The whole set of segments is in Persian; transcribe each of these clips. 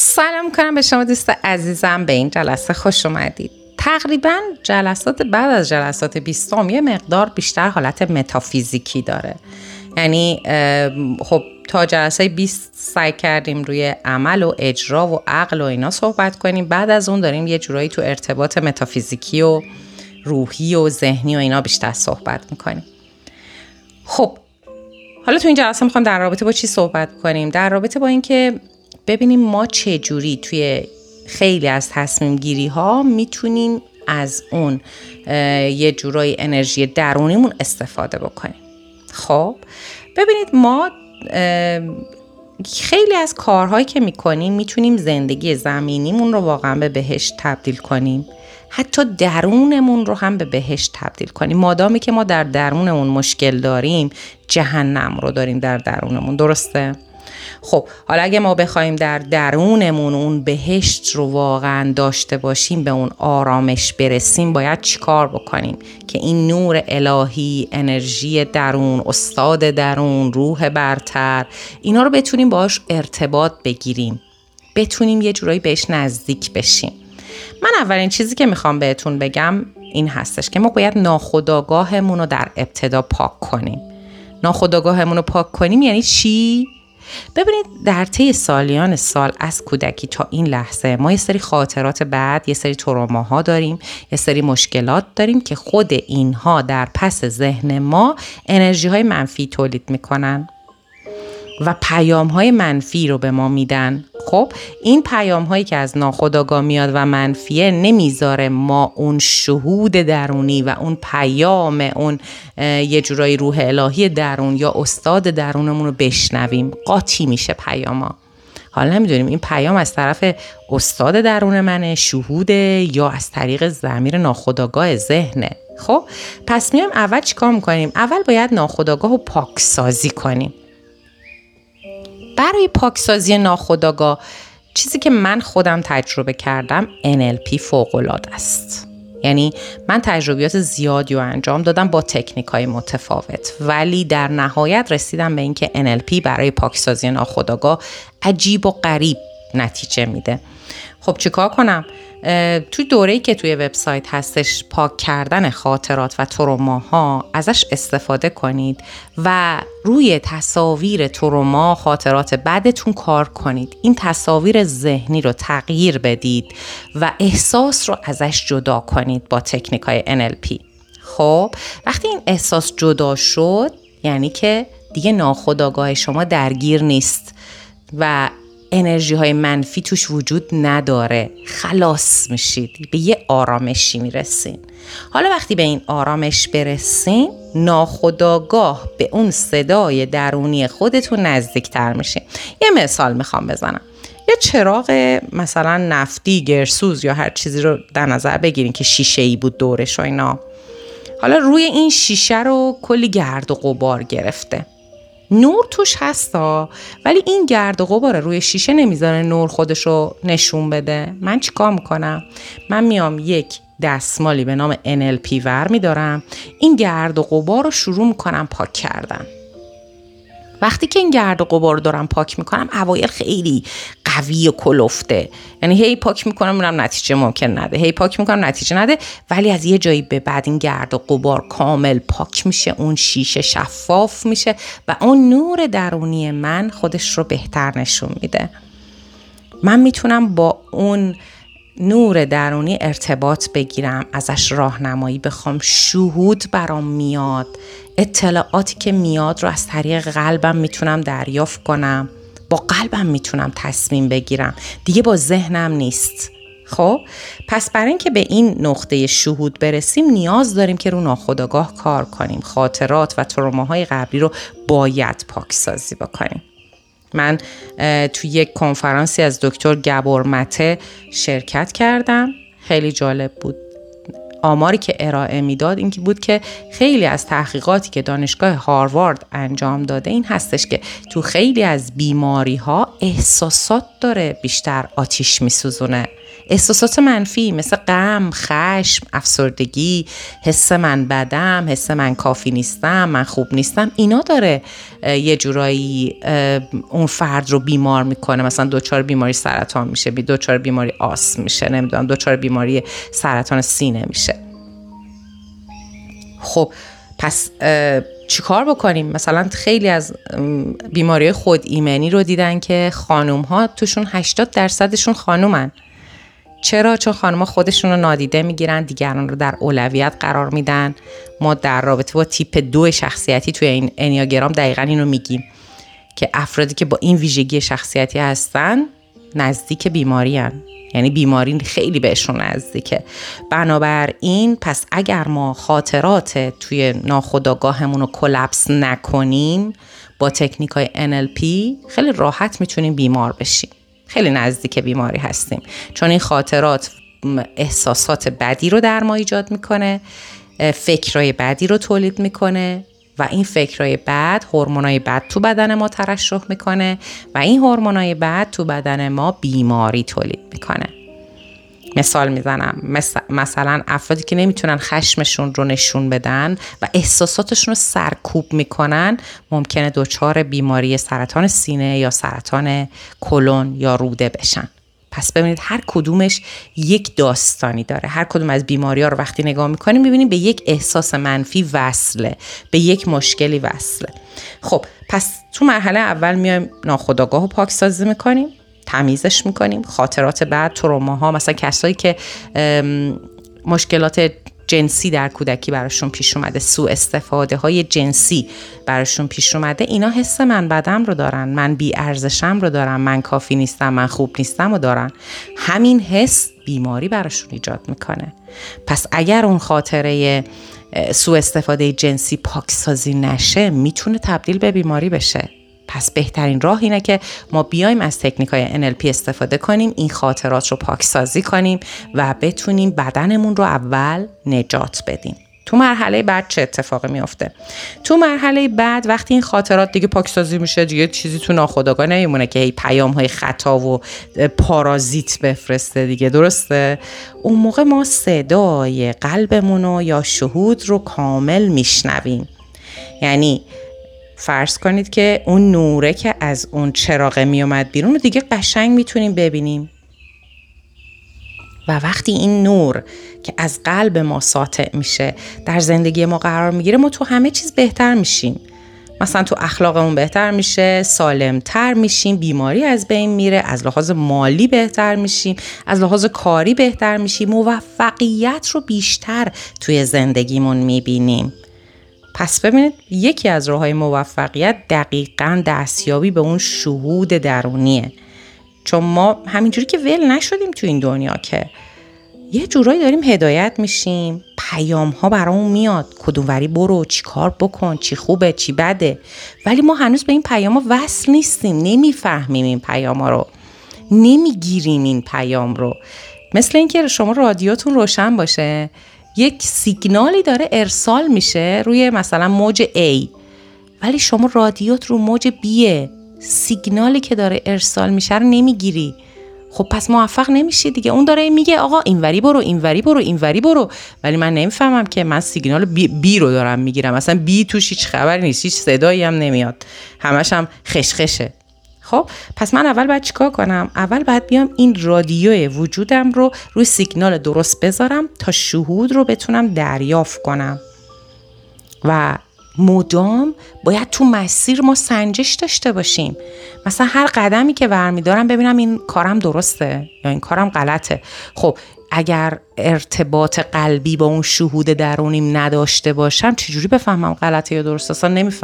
سلام کنم به شما دوست عزیزم، به این جلسه خوش اومدید. تقریبا جلسات بعد از جلسات 20 یه مقدار بیشتر حالت متافیزیکی داره. یعنی خب تا جلسه 20 سعی کردیم روی عمل و اجرا و عقل و اینا صحبت کنیم، بعد از اون داریم یه جورایی تو ارتباط متافیزیکی و روحی و ذهنی و اینا بیشتر صحبت میکنیم. خب حالا تو این جلسه میخوام در رابطه با چی صحبت کنیم؟ در رابطه با این که ببینیم ما چه جوری توی خیلی از تصمیم گیری ها میتونیم از اون یه جورایی انرژی درونیمون استفاده بکنیم. خب ببینید ما خیلی از کارهایی که میکنیم میتونیم زندگی زمینیمون رو واقعا به بهشت تبدیل کنیم، حتی درونمون رو هم به بهشت تبدیل کنیم. مادامی که ما در درونمون مشکل داریم، جهنم رو داریم در درونمون، درسته؟ خب حالا اگه ما بخوایم در درونمون اون بهشت رو واقعا داشته باشیم، به اون آرامش برسیم، باید چیکار بکنیم که این نور الهی، انرژی درون، استاد درون، روح برتر، اینا رو بتونیم باهاش ارتباط بگیریم، بتونیم یه جورایی بهش نزدیک بشیم. من اولین چیزی که میخوام بهتون بگم این هستش که ما باید ناخودآگاهمون رو در ابتدا پاک کنیم. ناخودآگاهمون رو پاک کنیم یعنی چی؟ ببینید در طی سالیان سال از کودکی تا این لحظه ما یه سری خاطرات بد، یه سری تروماها داریم، یه سری مشکلات داریم که خود اینها در پس ذهن ما انرژی های منفی تولید میکنن و پیام های منفی رو به ما میدن. خب این پیام هایی که از ناخودآگاه میاد و منفیه نمیذاره ما اون شهود درونی و اون پیام اون یه جورایی روح الهی درون یا استاد درونمون رو بشنویم. قاطی میشه پیاما. حالا نمیدونیم این پیام از طرف استاد درون منه، شهوده، یا از طریق ضمیر ناخودآگاه ذهنه. خب پس میایم اول چیکار میکنیم؟ اول باید ناخودآگاه رو پاکسازی کنیم. برای پاکسازی ناخودآگاه چیزی که من خودم تجربه کردم NLP فوق‌العاده است. یعنی من تجربیات زیادی رو انجام دادم با تکنیک‌های متفاوت، ولی در نهایت رسیدم به این که NLP برای پاکسازی ناخودآگاه عجیب و غریب نتیجه میده. خب چیکار کنم؟ توی دوره‌ای که توی وبسایت هستش پاک کردن خاطرات و تروماها، ازش استفاده کنید و روی تصاویر تروما، خاطرات بعدتون کار کنید. این تصاویر ذهنی رو تغییر بدید و احساس رو ازش جدا کنید با تکنیک‌های NLP. خب وقتی این احساس جدا شد یعنی که دیگه ناخودآگاه شما درگیر نیست و انرژی های منفی توش وجود نداره. خلاص میشید، به یه آرامشی میرسین. حالا وقتی به این آرامش برسین، ناخودآگاه به اون صدای درونی خودتون نزدیکتر میشه. یه مثال میخوام بزنم. یه چراغ مثلا نفتی، گرسوز یا هر چیزی رو در نظر بگیرین که شیشه‌ای بود دورش و اینا. حالا روی این شیشه رو کلی گرد و غبار گرفته. نور توش هستا، ولی این گرد و غبار روی شیشه نمیذاره نور خودشو نشون بده. من چیکار میکنم؟ من میام یک دستمالی به نام NLP ور میدارم، این گرد و غبار رو شروع میکنم پاک کردن. وقتی که این گرد و غبار رو دارم پاک میکنم، اوایل خیلی قوی و کلفته، یعنی هی پاک میکنم میرم نتیجه ممکن نده، هی پاک میکنم نتیجه نده، ولی از یه جایی به بعد این گرد و غبار کامل پاک میشه، اون شیشه شفاف میشه و اون نور درونی من خودش رو بهتر نشون میده. من میتونم با اون نور درونی ارتباط بگیرم، ازش راهنمایی بخوام، شهود برام میاد، اطلاعاتی که میاد رو از طریق قلبم میتونم دریافت کنم، با قلبم میتونم تصمیم بگیرم، دیگه با ذهنم نیست. خب پس برای اینکه به این نقطه شهود برسیم نیاز داریم که رو ناخودآگاه کار کنیم. خاطرات و تروماهای قبلی رو باید پاکسازی بکنیم. من توی یک کنفرانسی از دکتر گبور مته شرکت کردم، خیلی جالب بود. آماری که ارائه میداد این بود که خیلی از تحقیقاتی که دانشگاه هاروارد انجام داده این هستش که تو خیلی از بیماری ها احساسات داره بیشتر آتیش میسوزونه. احساسات منفی مثل غم، خشم، افسردگی، حس من بدم، حس من کافی نیستم، من خوب نیستم، اینا داره یه جورایی اون فرد رو بیمار میکنه. مثلا دچار بیماری سرطان میشه، دچار بیماری آسم میشه، نمیدونم دچار بیماری سرطان سینه میشه. خب پس چیکار بکنیم؟ مثلا خیلی از بیماری خود ایمنی رو دیدن که خانوم ها توشون 80% خانومن. چرا؟ چون خانم‌ها خودشون رو نادیده میگیرن، دیگران رو در اولویت قرار میدن. ما در رابطه با تیپ 2 شخصیتی توی این انیاگرام دقیقاً اینو میگیم که افرادی که با این ویژگی شخصیتی هستن نزدیک بیماری هن. یعنی بیماری خیلی بهشون نزدیکه. بنابراین پس اگر ما خاطرات توی ناخودآگاهمون رو کلپس نکنیم با تکنیک‌های NLP خیلی راحت میتونیم بیمار بشیم. خیلی نزدیک بیماری هستیم، چون این خاطرات احساسات بدی رو در ما ایجاد میکنه، فکرهای بدی رو تولید میکنه و این فکرهای بد هورمونای بد تو بدن ما ترشح میکنه و این هورمونای بد تو بدن ما بیماری تولید میکنه. مثال میزنم، مثلا افرادی که نمیتونن خشمشون رو نشون بدن و احساساتشون رو سرکوب میکنن ممکنه دچار بیماری سرطان سینه یا سرطان کلون یا روده بشن. پس ببینید هر کدومش یک داستانی داره. هر کدوم از بیماری‌ها رو وقتی نگاه میکنیم میبینیم به یک احساس منفی وصله، به یک مشکلی وصله. خب پس تو مرحله اول میایم ناخودآگاه رو پاکسازی میکنیم، تمیزش میکنیم. خاطرات بعد، تروماها، مثلا کسایی که مشکلات جنسی در کودکی براشون پیش اومده، سوء استفاده های جنسی براشون پیش اومده، اینا حس من بدم رو دارن، من بی ارزشم رو دارن، من کافی نیستم، من خوب نیستم رو دارن. همین حس بیماری براشون ایجاد میکنه. پس اگر اون خاطره سوء استفاده جنسی پاکسازی نشه میتونه تبدیل به بیماری بشه. پس بهترین راه اینه که ما بیایم از تکنیک‌های NLP استفاده کنیم، این خاطرات رو پاکسازی کنیم و بتونیم بدنمون رو اول نجات بدیم. تو مرحله بعد چه اتفاقی میفته؟ تو مرحله بعد وقتی این خاطرات دیگه پاکسازی میشه، دیگه چیزی تو ناخودآگاه نمیمونه که هی پیام‌های خطا و پارازیت بفرسته دیگه، درسته؟ اون موقع ما صدای قلبمون رو یا شهود رو کامل میشنویم. یعنی فرض کنید که اون نوره که از اون چراغ می اومد بیرون رو دیگه قشنگ میتونیم ببینیم و وقتی این نور که از قلب ما ساطع میشه در زندگی ما قرار میگیره، ما تو همه چیز بهتر میشیم. مثلا تو اخلاقمون بهتر میشه، سالمتر میشیم، بیماری از بین میره، از لحاظ مالی بهتر میشیم، از لحاظ کاری بهتر میشیم، موفقیت رو بیشتر توی زندگیمون میبینیم. پس ببینید یکی از راه‌های موفقیت دقیقاً دستیابی به اون شهود درونیه. چون ما همینجوری که ول نشدیم تو این دنیا، که یه جورایی داریم هدایت میشیم، پیام‌ها برامون میاد، کدوم وری برو، چی کار بکن، چی خوبه، چی بده، ولی ما هنوز به این پیام‌ها وصل نیستیم، نمیفهمیم این پیام‌ها رو، نمیگیریم این پیام رو. مثل اینکه شما رادیوتون روشن باشه، یک سیگنالی داره ارسال میشه روی مثلا موج A، ولی شما رادیوت رو موج B'ه، سیگنالی که داره ارسال میشه رو نمیگیری. خب پس موفق نمیشی دیگه. اون داره میگه آقا اینوری برو، اینوری برو، اینوری برو، ولی من نمیفهمم که من سیگنال B رو دارم میگیرم، مثلا B توش هیچ خبری نیست، هیچ صدایی هم نمیاد، همش هم خشخشه. خب پس من اول باید چیکار کنم؟ اول باید بیام این رادیوی وجودم رو روی سیگنال درست بذارم تا شهود رو بتونم دریافت کنم و مدام باید تو مسیر ما سنجش داشته باشیم. مثلا هر قدمی که برمیدارم ببینم این کارم درسته یا این کارم غلطه. خب اگر ارتباط قلبی با اون شهود درونیم نداشته باشم چجوری بفهمم غلطه یا درسته؟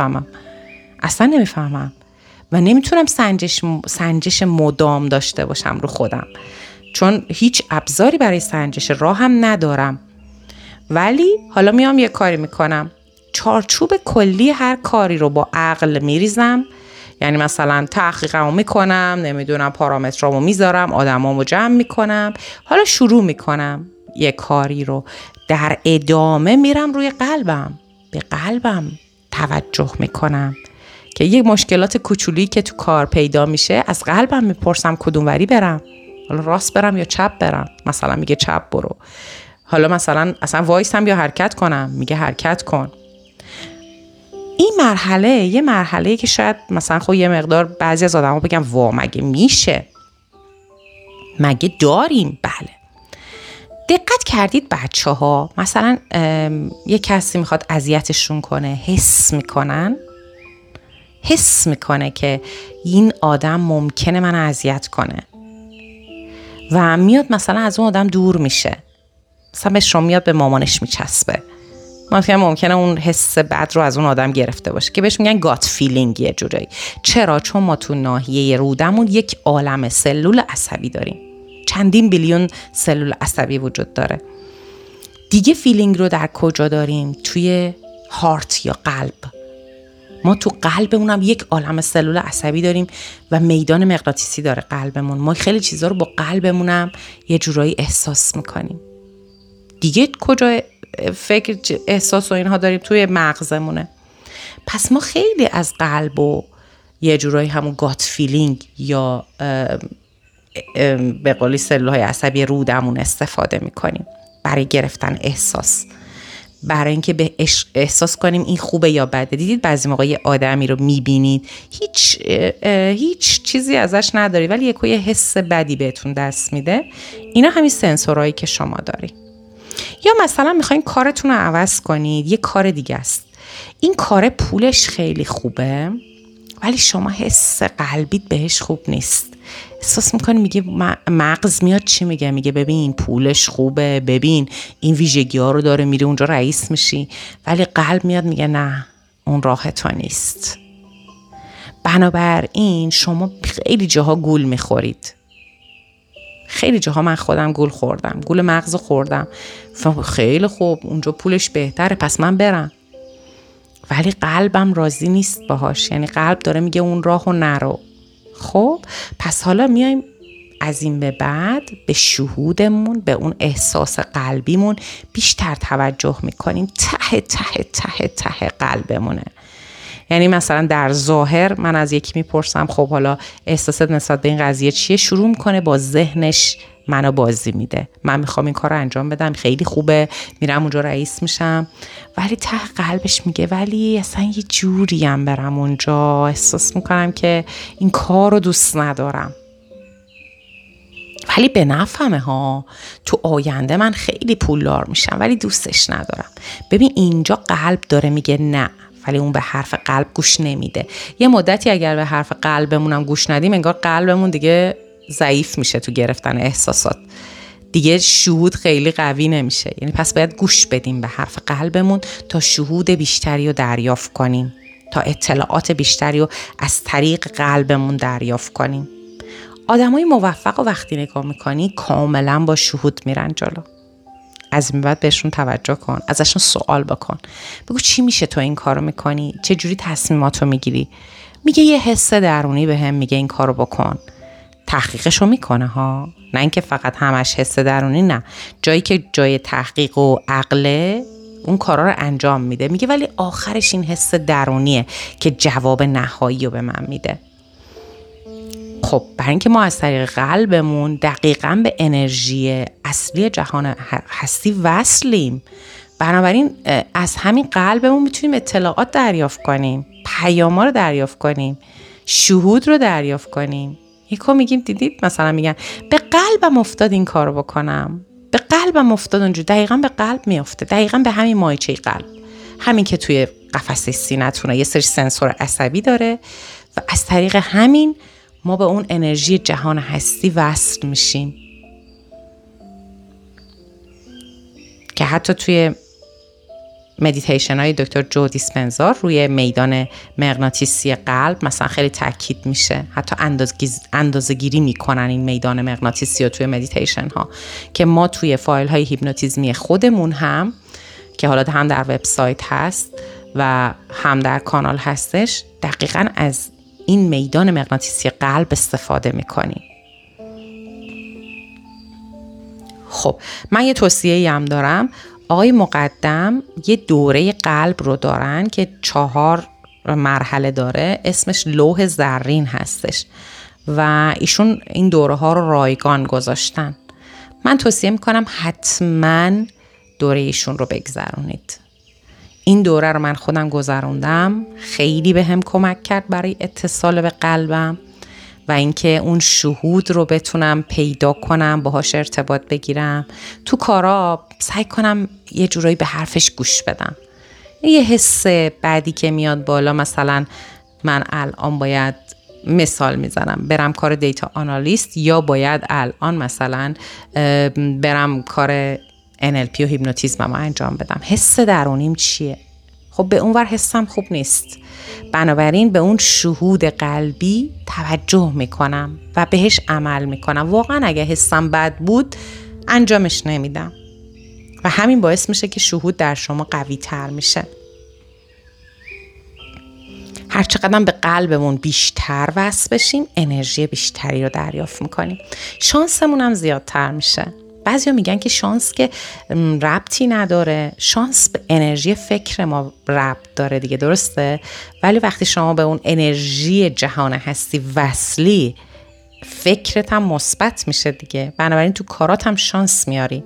اصلا نمیفهمم و نمیتونم سنجش مدام داشته باشم رو خودم، چون هیچ ابزاری برای سنجش راهم ندارم. ولی حالا میام یه کاری میکنم، چارچوب کلی هر کاری رو با عقل میریزم. یعنی مثلا تحقیقمو میکنم، نمیدونم پارامترامو میذارم، آدمامو جمع میکنم، حالا شروع میکنم یه کاری رو در ادامه میرم روی قلبم، به قلبم توجه میکنم که یه مشکلات کوچولی که تو کار پیدا میشه از قلبم میپرسم کدوم وری برم، حالا راست برم یا چپ برم، مثلا میگه چپ برو، حالا مثلا اصلا وایسم یا حرکت کنم، میگه حرکت کن. این مرحله یه مرحله که شاید مثلا خب یه مقدار بعضی از آدم‌ها بگن وا مگه میشه، مگه داریم؟ بله. دقت کردید بچه‌ها مثلا یه کسی میخواد اذیتشون کنه، حس میکنه که این آدم ممکنه من اذیت کنه و میاد مثلا از اون آدم دور میشه، مثلا به شما میاد به مامانش میچسبه، ممکنه اون حس بد رو از اون آدم گرفته باشه که بهش میگن گات فیلینگ یه جورایی. چرا؟ چون ما تو ناحیه رودمون یک عالمه سلول عصبی داریم، چندین بیلیون سلول عصبی وجود داره. دیگه فیلینگ رو در کجا داریم؟ توی هارت یا قلب. ما تو قلبمون هم یک عالمه سلول عصبی داریم و میدان مغناطیسی داره قلبمون. ما خیلی چیزا رو با قلبمون هم یه جورایی احساس میکنیم. دیگه کجا فکر احساس و اینها داریم؟ توی مغزمونه. پس ما خیلی از قلب و یه جورایی همون گات فیلینگ یا به قولی سلول‌های عصبی رودمون استفاده میکنیم برای گرفتن احساس، برای اینکه به احساس کنیم این خوبه یا بده. دیدید بعضی موقع یه آدمی رو میبینید هیچ چیزی ازش نداری ولی یه حس بدی بهتون دست میده. اینا همین سنسورایی که شما داری. یا مثلا میخواین کارتون رو عوض کنید، یه کار دیگه است، این کار پولش خیلی خوبه ولی شما حس قلبیت بهش خوب نیست، احساس میکنی، میگه مغز میاد چی میگه؟ میگه ببین پولش خوبه، ببین این ویژگی ها رو داره، میری اونجا رئیس میشی، ولی قلب میاد میگه نه اون راه تو نیست. بنابراین شما خیلی جاها گول میخورید، خیلی جاها من خودم گول خوردم، گول مغز خوردم، خیلی خوب اونجا پولش بهتره پس من برم، ولی قلبم راضی نیست باهاش، یعنی قلب داره میگه اون راهو نرو. خب پس حالا میایم از این به بعد به شهودمون، به اون احساس قلبیمون بیشتر توجه میکنیم. ته ته ته ته قلبمونه. یعنی مثلا در ظاهر من از یکی میپرسم خب حالا احساست نسبت به این قضیه چیه، شروع میکنه با ذهنش منو بازی میده، من میخوام این کار رو انجام بدم، خیلی خوبه، میرم اونجا رئیس میشم، ولی ته قلبش میگه ولی اصلا یه جوریم برم اونجا، احساس میکنم که این کار رو دوست ندارم، ولی به نفعمه ها، تو آینده من خیلی پولدار میشم ولی دوستش ندارم. ببین اینجا قلب داره میگه نه، ولی اون به حرف قلب گوش نمیده. یه مدتی اگر به حرف قلبمون هم گوش ندیم انگار قلبمون دیگه ضعیف میشه تو گرفتن احساسات، دیگه شهود خیلی قوی نمیشه. یعنی پس باید گوش بدیم به حرف قلبمون تا شهود بیشتری رو دریافت کنیم، تا اطلاعات بیشتری رو از طریق قلبمون دریافت کنیم. آدمای موفق رو وقتی نگاه میکنی کاملا با شهود میرن جلو. از این بعد بهشون توجه کن، ازشون سوال بکن، بگو چی میشه تو این کارو میکنی، چه جوری تصمیماتو میگیری؟ میگه یه حس درونی بهم میگه این کارو بکن. تحقیقشو میکنه ها، نه اینکه فقط همش حس درونی، نه، جایی که جای تحقیق و عقله اون کارا رو انجام میده، میگه ولی آخرش این حس درونیه که جواب نهایی رو به من میده. خب برای اینکه ما از طریق قلبمون دقیقاً به انرژی اصلی جهان هستی وصلیم، بنابراین از همین قلبمون میتونیم اطلاعات دریافت کنیم، پیاما رو دریافت کنیم، شهود رو دریافت کنیم. یکو میگیم دیدید مثلا میگن به قلبم افتاد این کارو بکنم، به قلبم افتاد اونجا، دقیقاً به قلب میافته، دقیقاً به همین مایچه قلب، همین که توی قفسه سینه‌تونه یه سری سنسور عصبی داره و از طریق همین ما به اون انرژی جهان هستی وصل میشیم که حتی توی مدیتیشن های دکتر جو دیسپنزا روی میدان مغناطیسی قلب مثلا خیلی تاکید میشه، حتی اندازه‌گیری میکنن این میدان مغناطیسی رو توی مدیتیشن ها، که ما توی فایل های هیپنوتیزمی خودمون هم که حالا هم در وبسایت هست و هم در کانال هستش دقیقاً از این میدان مغناطیسی قلب استفاده میکنیم. خب من یه توصیه‌ای هم دارم. آقای مقدم یه دوره قلب رو دارن که 4 مرحله داره، اسمش لوح زرین هستش و ایشون این دوره ها رو رایگان گذاشتن. من توصیه میکنم حتما دوره ایشون رو بگذرونید. این دوره رو من خودم گذروندم، خیلی به هم کمک کرد برای اتصال به قلبم و اینکه اون شهود رو بتونم پیدا کنم، باهاش ارتباط بگیرم، تو کارا سعی کنم یه جورایی به حرفش گوش بدم. یه حس بعدی که میاد بالا، مثلا من الان باید مثال میزنم برم کار دیتا آنالیست یا باید الان مثلا برم کار NLP و هیپنوتیزمم انجام بدم، حس درونیم چیه؟ خب به اونور حسم خوب نیست، بنابراین به اون شهود قلبی توجه میکنم و بهش عمل میکنم. واقعا اگه حسم بد بود انجامش نمیدم و همین باعث میشه که شهود در شما قوی تر میشه. هر چقدر به قلبمون بیشتر وصل بشیم انرژی بیشتری رو دریافت میکنیم، شانسمون هم زیادتر میشه. بعضیا میگن که شانس که ربطی نداره، شانس به انرژی فکر ما ربط داره دیگه، درسته؟ ولی وقتی شما به اون انرژی جهان هستی وصلی، فکرت هم مثبت میشه دیگه، بنابراین تو کارات هم شانس میاری.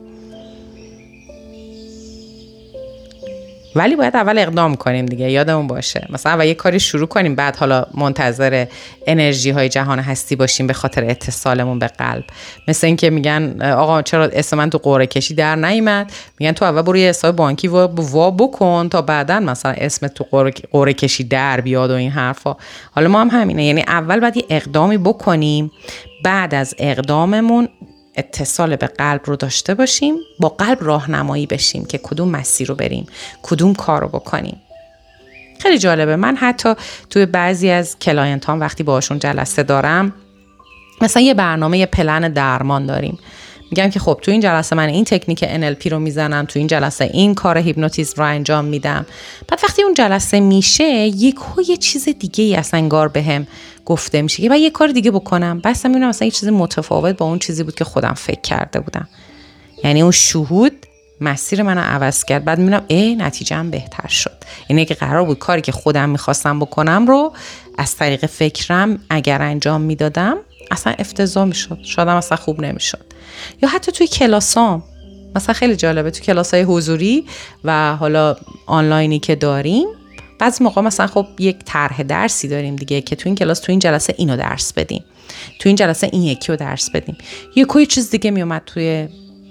ولی باید اول اقدام کنیم دیگه، یادمون باشه. مثلا اول یه کاری شروع کنیم، بعد حالا منتظر انرژی های جهان هستی باشیم به خاطر اتصالمون به قلب. مثل این که میگن آقا چرا اسم من تو قرعه کشی در نیامد؟ میگن تو اول برو یه حساب بانکی وا بکن تا بعداً مثلا اسم تو قرعه کشی در بیاد و این حرفا. حالا ما هم همینه، یعنی اول باید یه اقدامی بکنیم، بعد از اقداممون اتصال به قلب رو داشته باشیم، با قلب راهنمایی بشیم که کدوم مسیر رو بریم، کدوم کار رو بکنیم. خیلی جالبه، من حتی توی بعضی از کلاینتام وقتی باشون جلسه دارم، مثلا یه برنامه، یه پلن درمان داریم، میگم که خب تو این جلسه من این تکنیک NLP رو میزنم، تو این جلسه این کار هیپنوتیزم رو انجام میدم. بعد وقتی اون جلسه میشه یه چیز دیگه ای اصلا انگار بهم گفته میشه که بعد یه کار دیگه بکنم، بس میبینم مثلا یه چیز متفاوت با اون چیزی بود که خودم فکر کرده بودم. یعنی اون شهود مسیر منو عوض کرد. بعد میبینم نتیجه‌ام بهتر شد. یعنی که قرار بود کاری که خودم میخواستم بکنم رو از طریق فکرم اگر انجام میدادم اصلا افتضاح میشد، شاید اصلا خوب نمیشد. یا حتی توی کلاسام مثلا خیلی جالبه، توی کلاسای حضوری و حالا آنلاینی که داریم، بعضی موقع مثلا خب یک طرح درسی داریم دیگه که تو این کلاس تو این جلسه اینو درس بدیم، تو این جلسه این یکی رو درس بدیم. یه چیز دیگه میومد توی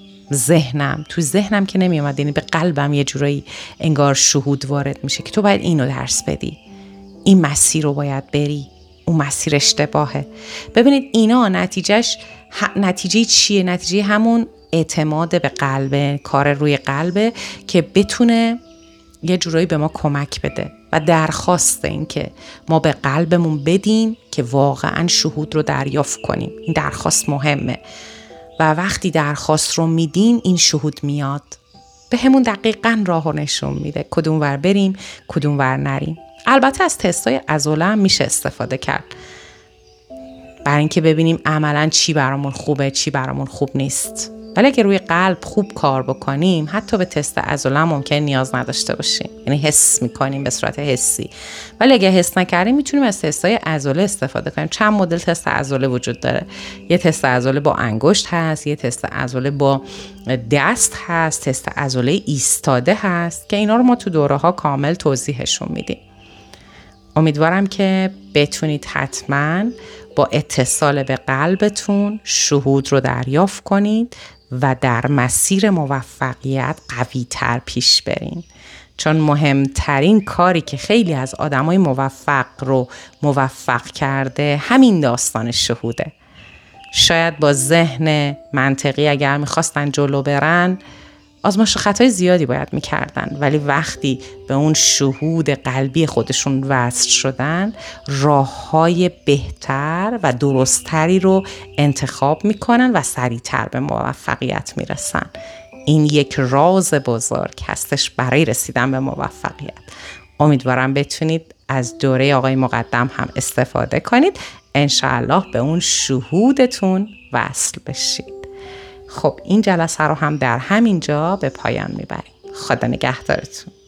ذهنم که نمیومد، یعنی به قلبم یه جورایی انگار شهود وارد میشه که تو باید اینو درس بدی، این مسیر رو باید بری، اون مسیر اشتباهه. ببینید اینا نتیجه چیه؟ نتیجه همون اعتماد به قلبه، کار روی قلبه که بتونه یه جورایی به ما کمک بده و درخواست این که ما به قلبمون بدیم که واقعا شهود رو دریافت کنیم. این درخواست مهمه و وقتی درخواست رو میدیم این شهود میاد، به همون دقیقاً راهو نشون میده کدوم ور بریم کدوم ور نریم. البته از تستای عضله هم میشه استفاده کرد برای اینکه ببینیم عملاً چی برامون خوبه چی برامون خوب نیست. ولی اگه روی قلب خوب کار بکنیم حتی به تست عضله ممکن نیاز نداشته باشیم، یعنی حس میکنیم به صورت حسی. ولی اگه حس نکردیم میتونیم از تستای عضله استفاده کنیم. چند مدل تست عضله وجود داره، یه تست عضله با انگشت هست، یه تست عضله با دست هست، تست عضله ایستاده هست که اینا رو ما تو دوره ها کامل توضیحشون میدیم. امیدوارم که بتونید حتما با اتصال به قلبتون شهود رو دریافت کنید و در مسیر موفقیت قوی تر پیش برین. چون مهمترین کاری که خیلی از آدمای موفق رو موفق کرده همین داستان شهوده. شاید با ذهن منطقی اگر میخواستن جلو برن آزمایش خطای زیادی باید میکردن، ولی وقتی به اون شهود قلبی خودشون وصل شدن راههای بهتر و درستری رو انتخاب میکنن و سریعتر به موفقیت میرسن. این یک راز بزرگ هستش برای رسیدن به موفقیت. امیدوارم بتونید از دوره آقای مقدم هم استفاده کنید، انشاءالله به اون شهودتون وصل بشید. خب این جلسه رو هم در همین جا به پایان میبریم. خدا نگهدارتون.